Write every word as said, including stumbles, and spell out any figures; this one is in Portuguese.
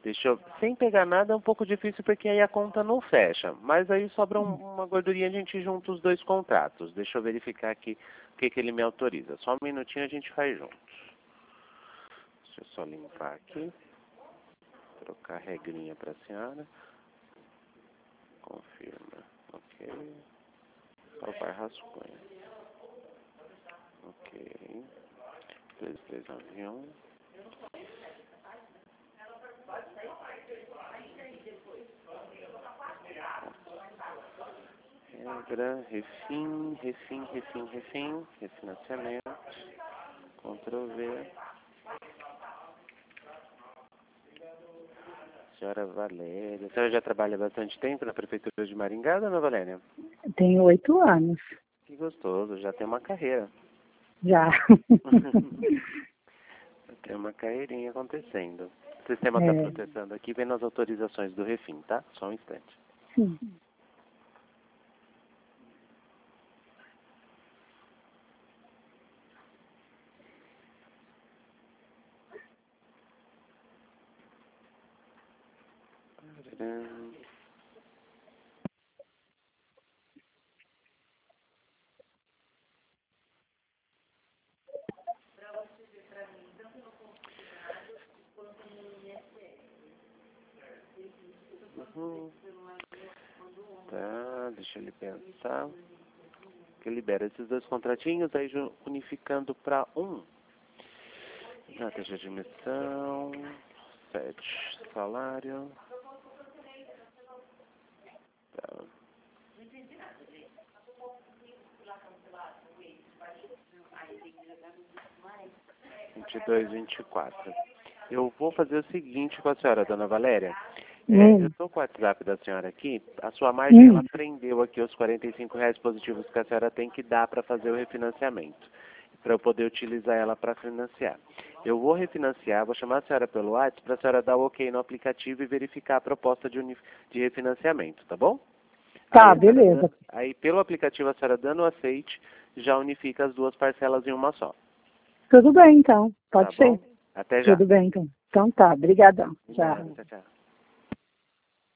Deixa eu... Sem pegar nada é um pouco difícil porque aí a conta não fecha. Mas aí sobra um, uma gordurinha, a gente junta os dois contratos. Deixa eu verificar aqui o que, que ele me autoriza. Só um minutinho a gente faz juntos. Deixa eu só limpar aqui. Trocar a regrinha para a senhora. Confirma. Ok. Salvar rascunho. Ok. dois três nove um. Regra, refim, refim, refim, refim, refinanciamento, Ctrl V. Senhora Valéria, a senhora já trabalha há bastante tempo na Prefeitura de Maringá, dona Valéria? Tenho oito anos. Que gostoso, já tem uma carreira. Já. Tem uma carreirinha acontecendo. O sistema está É. processando aqui, vendo as autorizações do refim, tá? Só um instante. Sim. Uhum. Tá, deixa ele pensar. Que libera esses dois contratinhos, aí unificando para um. Data de admissão, sete, salário. Tá. vinte e dois, vinte e quatro. Eu vou fazer o seguinte com a senhora, dona Valéria. É, Hum. eu estou com o WhatsApp da senhora aqui. A sua margem, Hum. ela prendeu aqui os quarenta e cinco reais positivos que a senhora tem que dar para fazer o refinanciamento. Para eu poder utilizar ela para financiar. Eu vou refinanciar, vou chamar a senhora pelo WhatsApp para a senhora dar o ok no aplicativo e verificar a proposta de, uni- de refinanciamento, tá bom? Tá, Aí, a senhora beleza. dan- aí pelo aplicativo a senhora dando o aceite, já unifica as duas parcelas em uma só. Tudo bem, então. Pode Tá ser. bom? Até já. Tudo bem, então. Então tá, brigadão. De Tchau. nada, tchau, tchau.